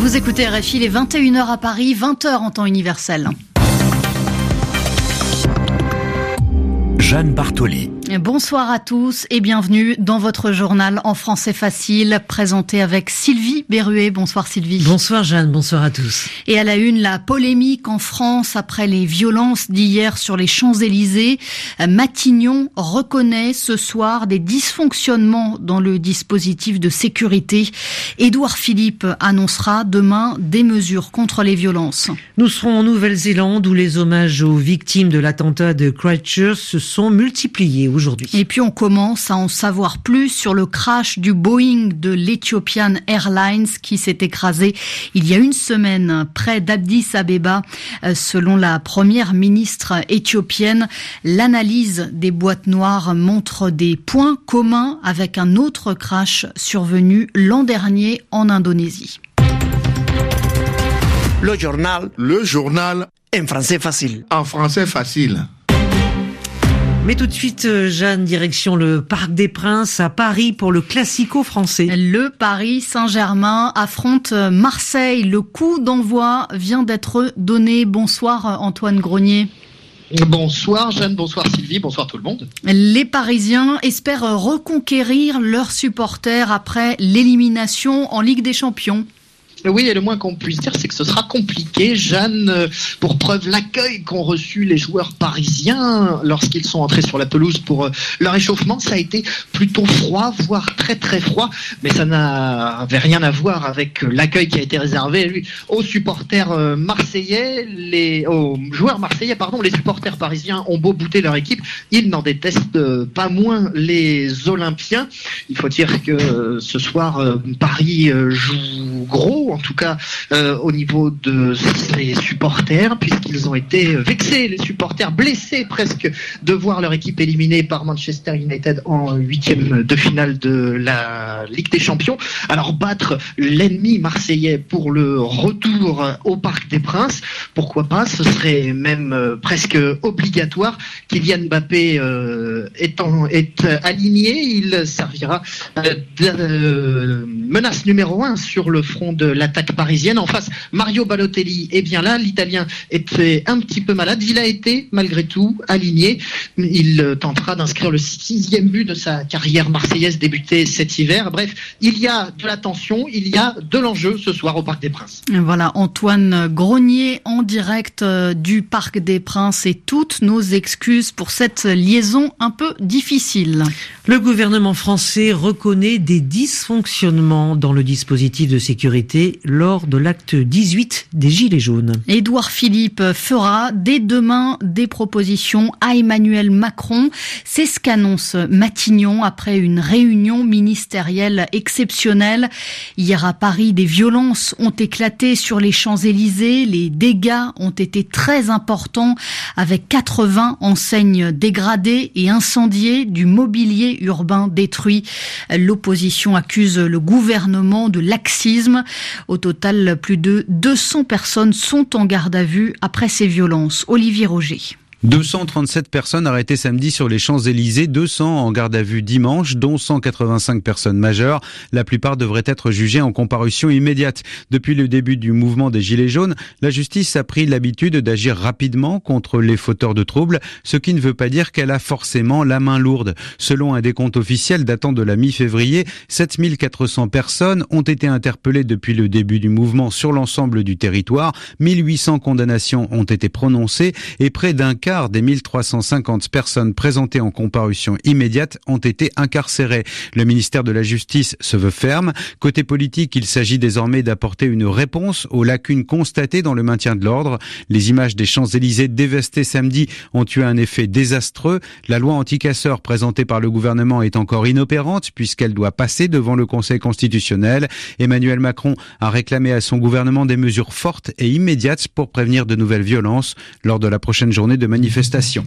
Vous écoutez RFI, il est 21h à Paris, 20h en temps universel. Jeanne Bartoli. Bonsoir à tous et bienvenue dans votre journal en français facile, présenté avec Sylvie Berruet. Bonsoir Sylvie. Bonsoir Jeanne, bonsoir à tous. Et à la une, la polémique en France après les violences d'hier sur les Champs-Élysées. Matignon reconnaît ce soir des dysfonctionnements dans le dispositif de sécurité. Édouard Philippe annoncera demain des mesures contre les violences. Nous serons en Nouvelle-Zélande où les hommages aux victimes de l'attentat de Christchurch se sont multipliés aujourd'hui. Et puis on commence à en savoir plus sur le crash du Boeing de l'Ethiopian Airlines qui s'est écrasé il y a une semaine près d'Addis Abeba. Selon la première ministre éthiopienne, l'analyse des boîtes noires montre des points communs avec un autre crash survenu l'an dernier en Indonésie. Le journal en français facile. En français facile. Mais tout de suite, Jeanne, direction le Parc des Princes à Paris pour le Classico français. Le Paris Saint-Germain affronte Marseille. Le coup d'envoi vient d'être donné. Bonsoir Antoine Grenier. Bonsoir Jeanne, bonsoir Sylvie, bonsoir tout le monde. Les Parisiens espèrent reconquérir leurs supporters après l'élimination en Ligue des Champions. Oui, et le moins qu'on puisse dire, c'est que ce sera compliqué, Jeanne. Pour preuve, l'accueil qu'ont reçu les joueurs parisiens lorsqu'ils sont entrés sur la pelouse pour leur échauffement, ça a été plutôt froid, voire très très froid. Mais ça n'avait rien à voir avec l'accueil qui a été réservé aux supporters marseillais, aux joueurs marseillais, pardon. Les supporters parisiens ont beau bouter leur équipe, ils n'en détestent pas moins les Olympiens. Il faut dire que ce soir, Paris joue gros. En tout cas au niveau de ses supporters, puisqu'ils ont été vexés, les supporters blessés presque de voir leur équipe éliminée par Manchester United en huitième de finale de la Ligue des Champions. Alors battre l'ennemi marseillais pour le retour au Parc des Princes, pourquoi pas, ce serait même presque obligatoire. Kylian Mbappé est aligné, il servira de menace numéro 1 sur le front de l'attaque parisienne. En face, Mario Balotelli est bien là. L'Italien était un petit peu malade. Il a été, malgré tout, aligné. Il tentera d'inscrire le 6e but de sa carrière marseillaise débutée cet hiver. Bref, il y a de la tension, il y a de l'enjeu ce soir au Parc des Princes. Voilà, Antoine Grenier en direct du Parc des Princes et toutes nos excuses pour cette liaison un peu difficile. Le gouvernement français reconnaît des dysfonctionnements dans le dispositif de sécurité lors de l'acte 18 des Gilets jaunes. Édouard Philippe fera dès demain des propositions à Emmanuel Macron. C'est ce qu'annonce Matignon après une réunion ministérielle exceptionnelle. Hier à Paris, des violences ont éclaté sur les Champs-Élysées. Les dégâts ont été très importants avec 80 enseignes dégradées et incendiées, du mobilier urbain détruit. L'opposition accuse le gouvernement de laxisme. Au total, plus de 200 personnes sont en garde à vue après ces violences. Olivier Roger. 237 personnes arrêtées samedi sur les Champs-Élysées, 200 en garde à vue dimanche, dont 185 personnes majeures. La plupart devraient être jugées en comparution immédiate. Depuis le début du mouvement des Gilets jaunes, la justice a pris l'habitude d'agir rapidement contre les fauteurs de troubles, ce qui ne veut pas dire qu'elle a forcément la main lourde. Selon un décompte officiel datant de la mi-février, 7400 personnes ont été interpellées depuis le début du mouvement sur l'ensemble du territoire. 1800 condamnations ont été prononcées et près d'un quart des 1350 personnes présentées en comparution immédiate ont été incarcérées. Le ministère de la Justice se veut ferme. Côté politique, il s'agit désormais d'apporter une réponse aux lacunes constatées dans le maintien de l'ordre. Les images des Champs-Élysées dévastés samedi ont eu un effet désastreux. La loi anti-casseurs présentée par le gouvernement est encore inopérante puisqu'elle doit passer devant le Conseil constitutionnel. Emmanuel Macron a réclamé à son gouvernement des mesures fortes et immédiates pour prévenir de nouvelles violences lors de la prochaine journée de manifestation.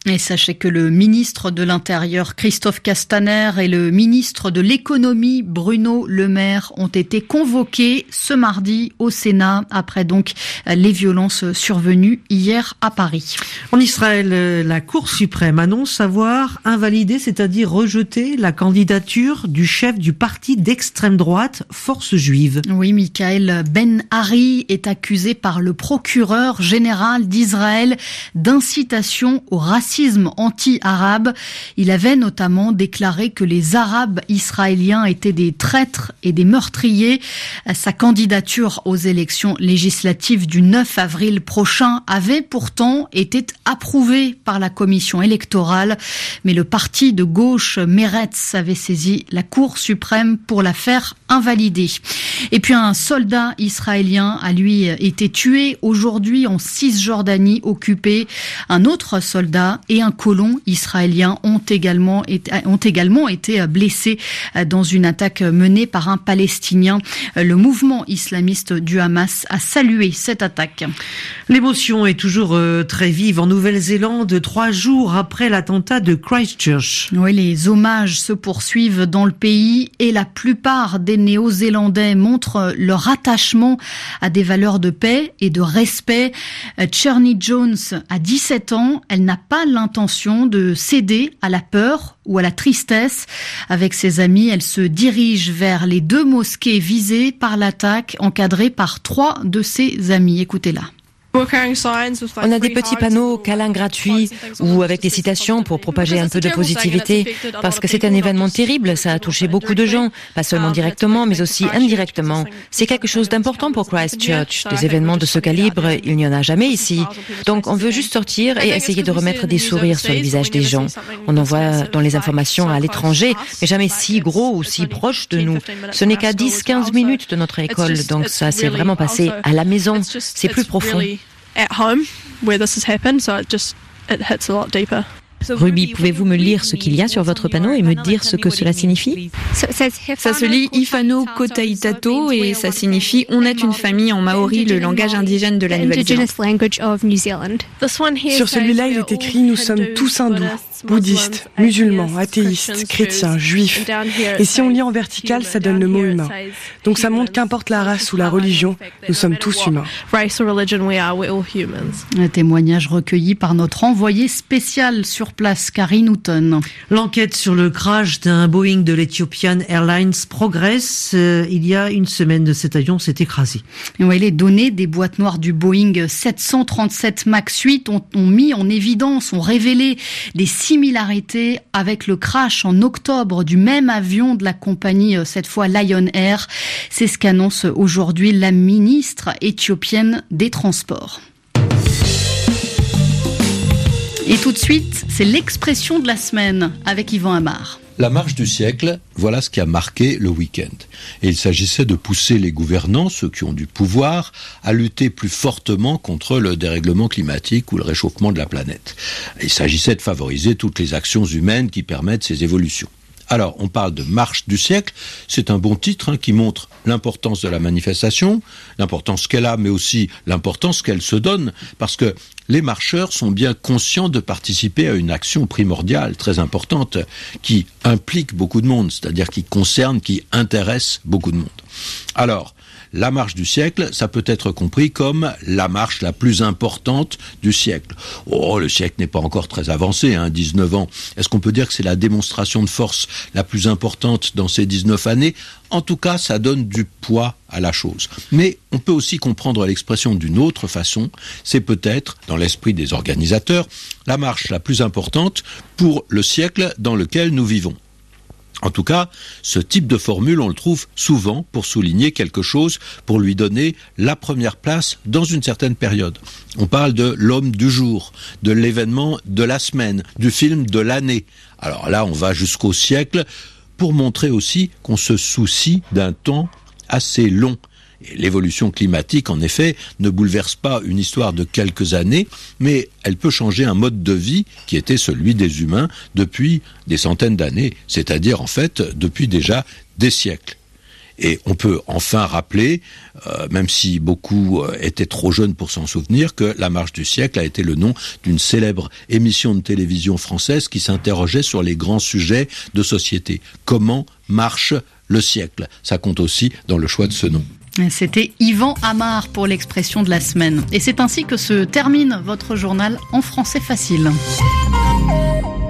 Et sachez que le ministre de l'Intérieur, Christophe Castaner, et le ministre de l'Économie, Bruno Le Maire, ont été convoqués ce mardi au Sénat après donc les violences survenues hier à Paris. En Israël, la Cour suprême annonce avoir invalidé, c'est-à-dire rejeté la candidature du chef du parti d'extrême droite, Force juive. Oui, Michael Ben-Ari est accusé par le procureur général d'Israël d'incitation au racisme anti-arabe. Il avait notamment déclaré que les Arabes israéliens étaient des traîtres et des meurtriers. Sa candidature aux élections législatives du 9 avril prochain avait pourtant été approuvée par la commission électorale, mais le parti de gauche Meretz avait saisi la Cour suprême pour la faire invalider. Et puis un soldat israélien a lui été tué aujourd'hui en Cisjordanie occupée. Un autre soldat et un colon israélien ont également été blessés dans une attaque menée par un Palestinien. Le mouvement islamiste du Hamas a salué cette attaque. L'émotion est toujours très vive en Nouvelle-Zélande, 3 jours après l'attentat de Christchurch. Oui, les hommages se poursuivent dans le pays et la plupart des Néo-Zélandais montrent leur attachement à des valeurs de paix et de respect. Cherny Jones a 17 ans. Elle n'a pas l'intention de céder à la peur ou à la tristesse. Avec ses amis, elle se dirige vers les 2 mosquées visées par l'attaque, encadrées par 3 de ses amis. Écoutez-la. On a des petits panneaux câlins gratuits ou avec des citations pour propager un peu de positivité parce que c'est un événement terrible, ça a touché beaucoup de gens, pas seulement directement mais aussi indirectement. C'est quelque chose d'important pour Christchurch. Des événements de ce calibre, il n'y en a jamais ici. Donc on veut juste sortir et essayer de remettre des sourires sur les visages des gens. On en voit dans les informations à l'étranger, mais jamais si gros ou si proche de nous. Ce n'est qu'à 10-15 minutes de notre école, donc ça s'est vraiment passé à la maison. C'est plus profond. At home where this has happened, so it hits a lot deeper. Ruby, pouvez-vous me lire ce qu'il y a sur votre panneau et me dire ce que cela signifie? Ça se lit Ifano Kotaitato et ça signifie « On est une famille » en maori, le langage indigène de la Nouvelle-Zélande. Sur celui-là, il est écrit « Nous sommes tous hindous, bouddhistes, musulmans, athéistes, chrétiens, juifs ». Et si on lit en vertical, ça donne le mot « humain ». Donc ça montre qu'importe la race ou la religion, nous sommes tous humains. Un témoignage recueilli par notre envoyé spécial sur place, Karine Houghton. L'enquête sur le crash d'un Boeing de l'Ethiopian Airlines progresse. Il y a une semaine, cet avion s'est écrasé. Oui, les données des boîtes noires du Boeing 737 MAX 8 ont mis en évidence, ont révélé des similarités avec le crash en octobre du même avion de la compagnie, cette fois Lion Air. C'est ce qu'annonce aujourd'hui la ministre éthiopienne des Transports. Et tout de suite, c'est l'expression de la semaine avec Yvan Amar. La marche du siècle, voilà ce qui a marqué le week-end. Et il s'agissait de pousser les gouvernants, ceux qui ont du pouvoir, à lutter plus fortement contre le dérèglement climatique ou le réchauffement de la planète. Il s'agissait de favoriser toutes les actions humaines qui permettent ces évolutions. Alors, on parle de marche du siècle, c'est un bon titre qui montre l'importance de la manifestation, l'importance qu'elle a, mais aussi l'importance qu'elle se donne, parce que les marcheurs sont bien conscients de participer à une action primordiale, très importante, qui implique beaucoup de monde, c'est-à-dire qui concerne, qui intéresse beaucoup de monde. Alors, la marche du siècle, ça peut être compris comme la marche la plus importante du siècle. Oh, le siècle n'est pas encore très avancé, 19 ans. Est-ce qu'on peut dire que c'est la démonstration de force la plus importante dans ces 19 années ? En tout cas, ça donne du poids à la chose. Mais on peut aussi comprendre l'expression d'une autre façon. C'est peut-être, dans l'esprit des organisateurs, la marche la plus importante pour le siècle dans lequel nous vivons. En tout cas, ce type de formule, on le trouve souvent pour souligner quelque chose, pour lui donner la première place dans une certaine période. On parle de l'homme du jour, de l'événement de la semaine, du film de l'année. Alors là, on va jusqu'au siècle pour montrer aussi qu'on se soucie d'un temps assez long. Et l'évolution climatique, en effet, ne bouleverse pas une histoire de quelques années, mais elle peut changer un mode de vie qui était celui des humains depuis des centaines d'années, c'est-à-dire en fait depuis déjà des siècles. Et on peut enfin rappeler, même si beaucoup étaient trop jeunes pour s'en souvenir, que La Marche du siècle a été le nom d'une célèbre émission de télévision française qui s'interrogeait sur les grands sujets de société. Comment marche le siècle ? Ça compte aussi dans le choix de ce nom. C'était Yvan Amar pour l'expression de la semaine. Et c'est ainsi que se termine votre journal en français facile.